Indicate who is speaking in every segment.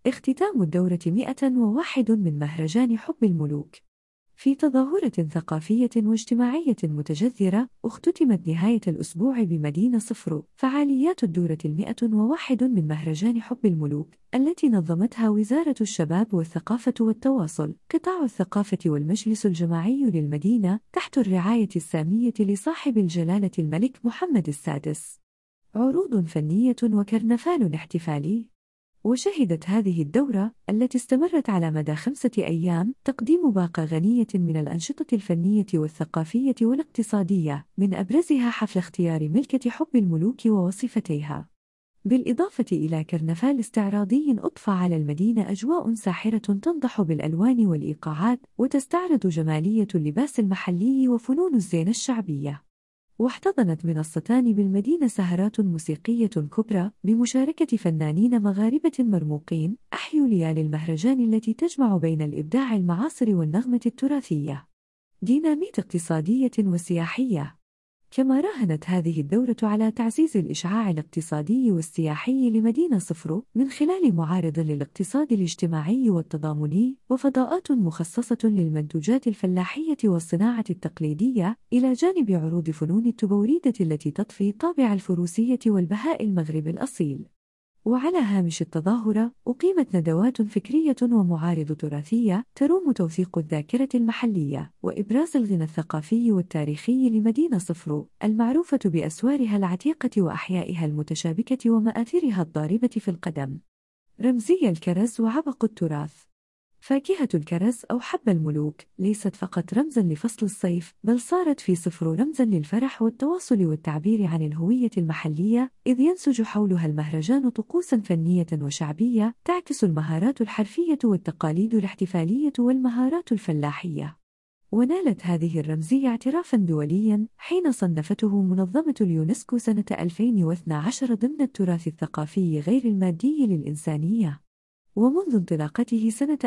Speaker 1: اختتام الدورة 101 من مهرجان حب الملوك. في تظاهرة ثقافية واجتماعية متجذرة، اختتمت نهاية الأسبوع بمدينة صفر فعاليات الدورة 101 من مهرجان حب الملوك، التي نظمتها وزارة الشباب والثقافة والتواصل، قطاع الثقافة والمجلس الجماعي للمدينة، تحت الرعاية السامية لصاحب الجلالة الملك محمد السادس. عروض فنية وكرنفال احتفالي. وشهدت هذه الدورة التي استمرت على مدى 5 أيام تقديم باقة غنية من الأنشطة الفنية والثقافية والاقتصادية، من أبرزها حفل اختيار ملكة حب الملوك ووصفتيها، بالإضافة إلى كرنفال استعراضي أضفى على المدينة أجواء ساحرة تنضح بالألوان والإيقاعات، وتستعرض جمالية اللباس المحلي وفنون الزينة الشعبية. واحتضنت منصتان بالمدينة سهرات موسيقية كبرى بمشاركة فنانين مغاربة مرموقين أحيوا ليالي المهرجان التي تجمع بين الإبداع المعاصر والنغمة التراثية. ديناميت اقتصادية وسياحية. كما راهنت هذه الدورة على تعزيز الإشعاع الاقتصادي والسياحي لمدينة صفر من خلال معارض للاقتصاد الاجتماعي والتضامني، وفضاءات مخصصة للمنتوجات الفلاحية والصناعة التقليدية، إلى جانب عروض فنون التبوريدة التي تضفي طابع الفروسية والبهاء المغربي الأصيل. وعلى هامش التظاهرة أقيمت ندوات فكرية ومعارض تراثية تروم توثيق الذاكرة المحلية وإبراز الغنى الثقافي والتاريخي لمدينة صفر، المعروفة بأسوارها العتيقة وأحيائها المتشابكة ومآثرها الضاربة في القدم. رمزي الكرز وعبق التراث. فاكهة الكرز أو حب الملوك ليست فقط رمزاً لفصل الصيف، بل صارت في صفر رمزاً للفرح والتواصل والتعبير عن الهوية المحلية، إذ ينسج حولها المهرجان طقوساً فنية وشعبية تعكس المهارات الحرفية والتقاليد الاحتفالية والمهارات الفلاحية. ونالت هذه الرمزية اعترافاً دولياً حين صنفته منظمة اليونسكو سنة 2012 ضمن التراث الثقافي غير المادي للإنسانية. ومنذ انطلاقته سنة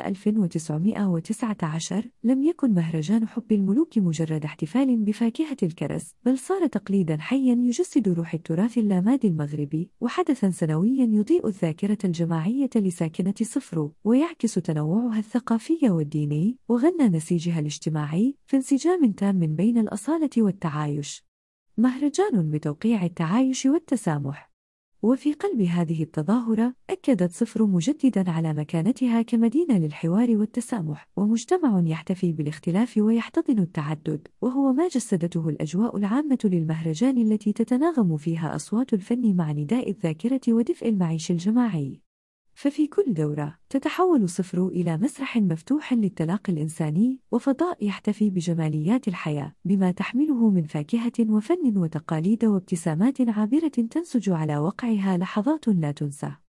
Speaker 1: 1919 لم يكن مهرجان حب الملوك مجرد احتفال بفاكهة الكرز، بل صار تقليداً حياً يجسد روح التراث اللامادي المغربي، وحدثاً سنوياً يضيء الذاكرة الجماعية لساكنة صفر، ويعكس تنوعها الثقافي والديني وغنى نسيجها الاجتماعي في انسجام تام بين الأصالة والتعايش. مهرجان بتوقيع التعايش والتسامح. وفي قلب هذه التظاهرة أكدت صفر مجدداً على مكانتها كمدينة للحوار والتسامح، ومجتمع يحتفي بالاختلاف ويحتضن التعدد، وهو ما جسدته الأجواء العامة للمهرجان التي تتناغم فيها أصوات الفن مع نداء الذاكرة ودفء المعيش الجماعي. ففي كل دورة تتحول صفر إلى مسرح مفتوح للتلاقي الإنساني وفضاء يحتفي بجماليات الحياة، بما تحمله من فاكهة وفن وتقاليد وابتسامات عابرة تنسج على وقعها لحظات لا تنسى.